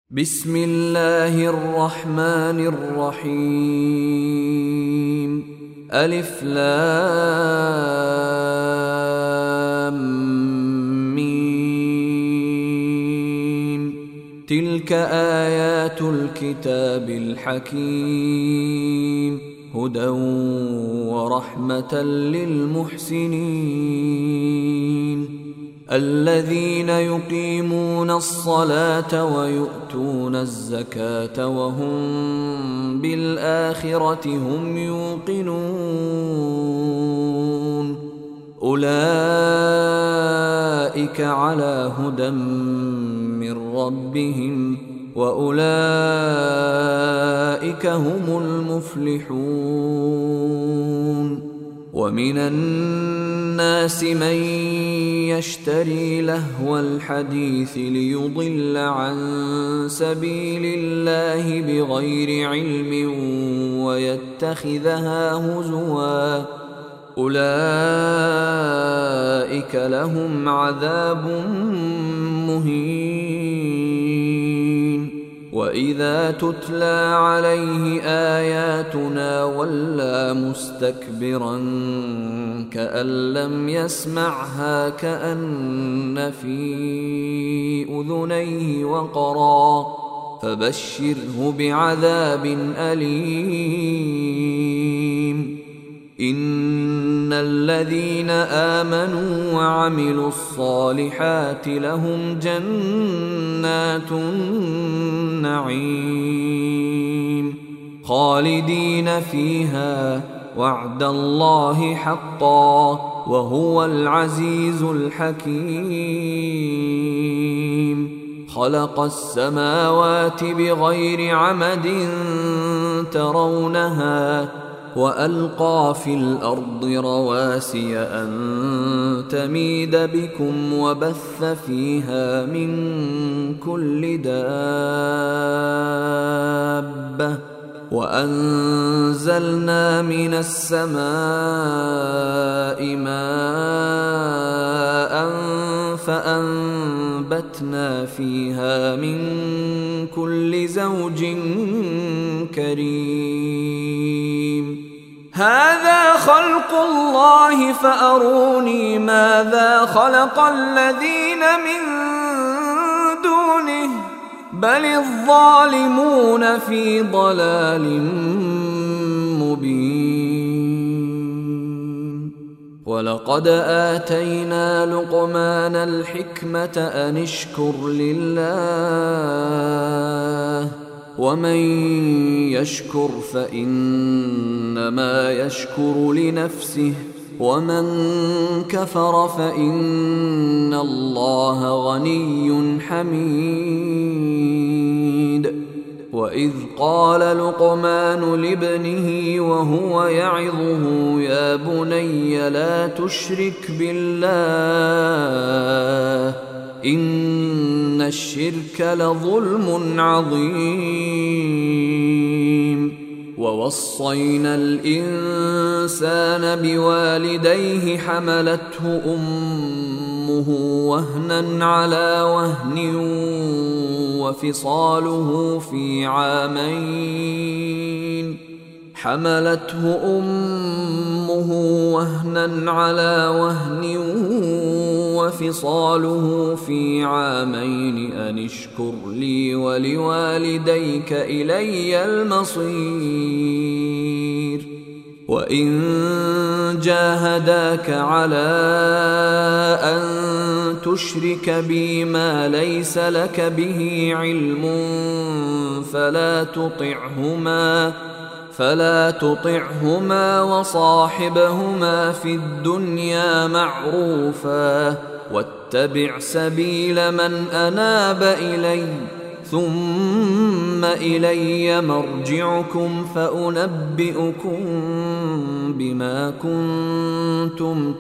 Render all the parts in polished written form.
بسم الله الرحمن الرحيم. ألف لام ميم. تلك آيات الكتاب الحكيم، هدى ورحمة للمحسنين الذين يقيمون الصلاة ويؤتون الزكاة وهم بالآخرة هم يوقنون. أولئك على هدى من ربهم وأولئك هم المفلحون. ومن الناس من يشتري لهو الحديث ليضل عن سبيل الله بغير علم ويتخذها هزوا، أولئك لهم عذاب مهين. وإذا تتلى عليه آياتنا ولى مستكبرا كأن لم يسمعها كأن في أذنيه وقرا، فبشره بعذاب أليم. إن الذين آمنوا وعملوا الصالحات لهم جنات النعيم خالدين فيها، وعد الله حقا وهو العزيز الحكيم. خلق السماوات بغير عمد ترونها وألقى في الأرض رواسي أن تميد بكم وبث فيها من كل دابة، وأنزلنا من السماء ماء فأنبتنا فيها من كل زوج كريم. هذا خلق الله فأروني ماذا خلق الذين من دونه، بل الظالمون في ضلال مبين. ولقد آتينا لقمان الحكمة أن اشكر لله، ومن يشكر فإنما يشكر لنفسه، ومن كفر فإن الله غني حميد. وإذ قال لقمان لابنه وهو يعظه يا بني لا تشرك بالله إن الشرك لظلم عظيم. ووصينا الإنسان بوالديه حملته أمه وهنا على وهن وفصاله في عامين، حملته أمه وهنا على وهن وفصاله في عامين أن اشكر لي ولوالديك إلي المصير. وإن جاهداك على أن تشرك بي ما ليس لك به علم فلا تطعهما وصاحبهما في الدنيا معروفا، واتبع سبيل من أناب إلي، ثم إلي مرجعكم فأنبئكم بما كنتم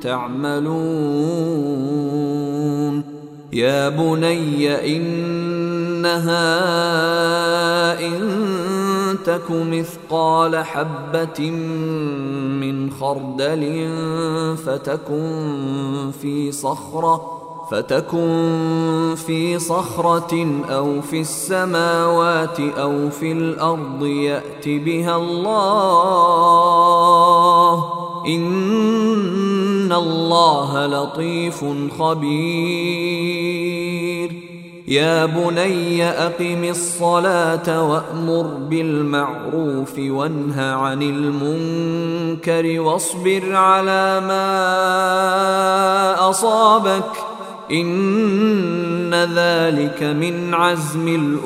تعملون. يا بني إنها إن تك مثقال حبة من خردل فتكن في صخرة فتكن في صخرة أو في السماوات أو في الأرض يأت بها الله، إن الله لطيف خبير. يا بني أقم الصلاة وأمر بالمعروف وانه عن المنكر واصبر على ما أصابك، إن ذلك من عزم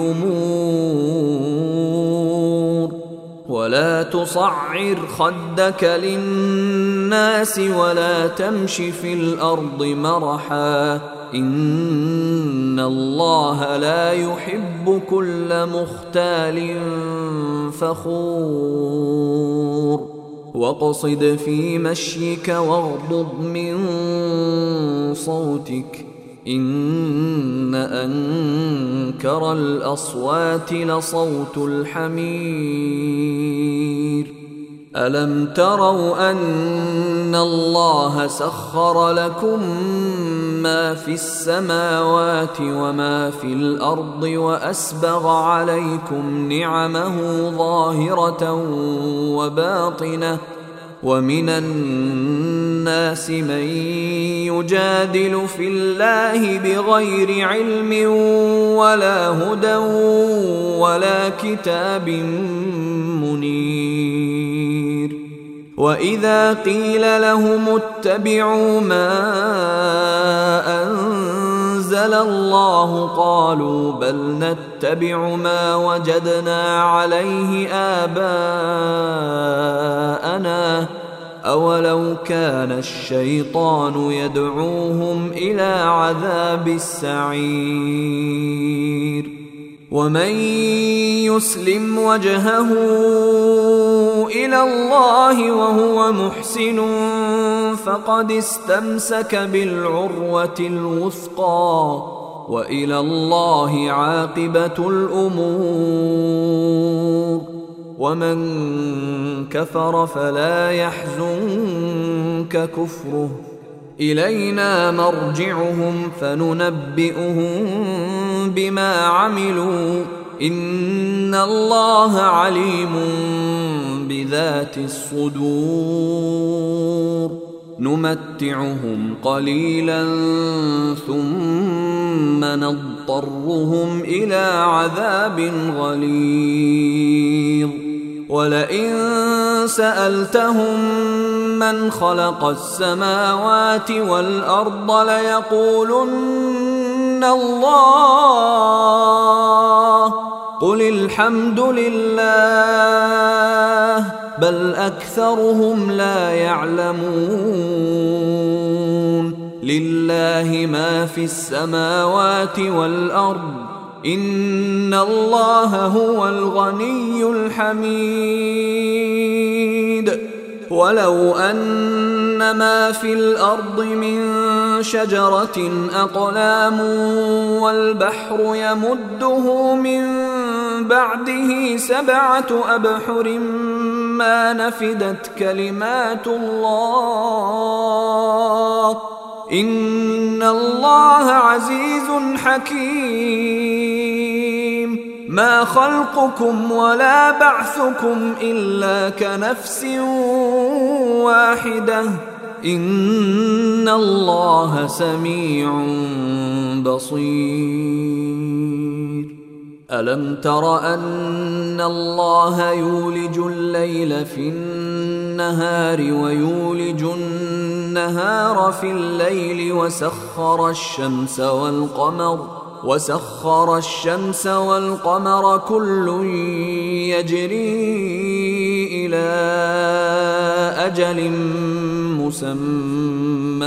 الأمور. ولا تصعر خدك للناس ولا تمش في الأرض مرحا، إن الله لا يحب كل مختال فخور. واقصد في مشيك واغضض من صوتك، إن أنكر الأصوات لصوت الحمير. ألم تروا أن الله سخر لكم ما في السماوات وما في الأرض وأسبغ عليكم نعمه ظاهرة وباطنة، ومن الناس من يجادل في الله بغير علم ولا هدى ولا كتاب منير. وإذا قيل لهم اتبعوا ما أنزل الله قالوا بل نتبع ما وجدنا عليه آباءنا، أولو كان الشيطان يدعوهم إلى عذاب السعير. ومن يسلم وجهه إلى الله وهو محسن فقد استمسك بالعروة الوثقى، وإلى الله عاقبة الأمور. ومن كفر فلا يحزنك كفره، إلينا مرجعهم فننبئهم بما عملوا، إن الله عليم بذات الصدور. نمتعهم قليلا ثم نضطرهم إلى عذاب غليظ. ولئن سألتهم من خلق السماوات والأرض ليقولن الله، قل الحمد لله، بل أكثرهم لا يعلمون. لله ما في السماوات والأرض، إن الله هو الغني الحميد. ولو أن ما في الأرض من شجرة أقلام والبحر يمده من بعده 7 أبحر ما نفدت كلمات الله، إن الله عزيز حكيم. ما خلقكم ولا بعثكم إلا كنفس واحدة، إن الله سميع بصير. ألم تر أن الله يولج الليل في النهار ويولج النهار في الليل وسخر الشمس والقمر كل يجري إلى أجل مسمى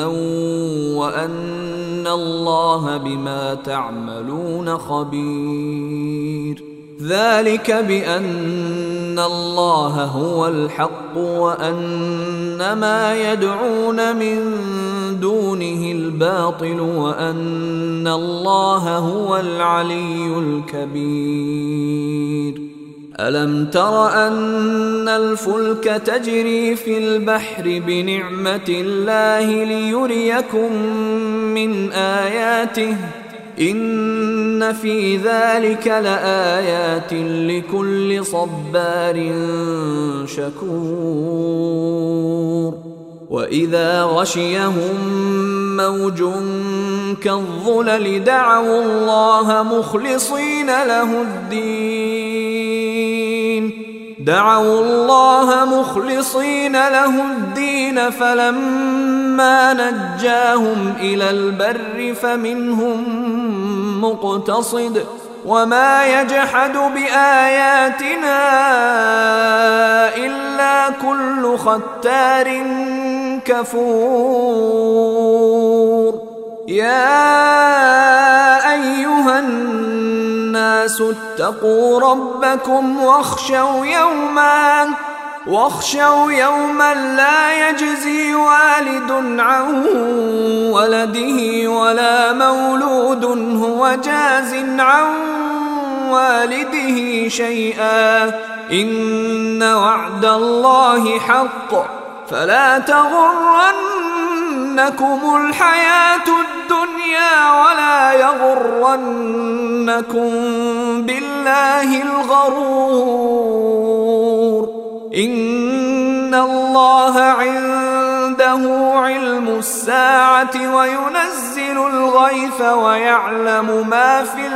وأن الله بما تعملون خبير. ذلك بأن الله هو الحق وأن ما يدعون من دونه الباطل وأن الله هو العلي الكبير. ألم تر أن الفلك تجري في البحر بنعمة الله ليريكم من آياته إن في ذلك لآيات لكل صبار شكور وإذا غشيهم موج كالظلل دعوا الله مخلصين له الدين فلما نجاهم إلى البر فمنهم مقتصد وما يجحد بآياتنا إلا كل ختار كفور يا أيها الناس اتقوا ربكم واخشوا يوما لا يجزي والد عن ولده ولا مولود هو جاز عن والده شيئا إن وعد الله حق فلا تغرنكم الحياة الدنيا ولا يغرنكم بالله الغرور إن الله عنده علم الساعة وينزل الغيث ويعلم ما في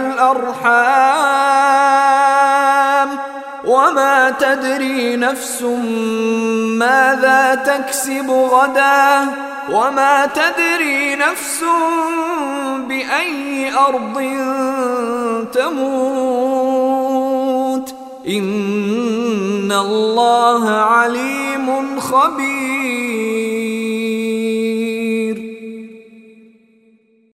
الأرحام وما تدري نفس ماذا تكسب غدا وما تدري نفس بأي أرض تموت إن الله عليم خبير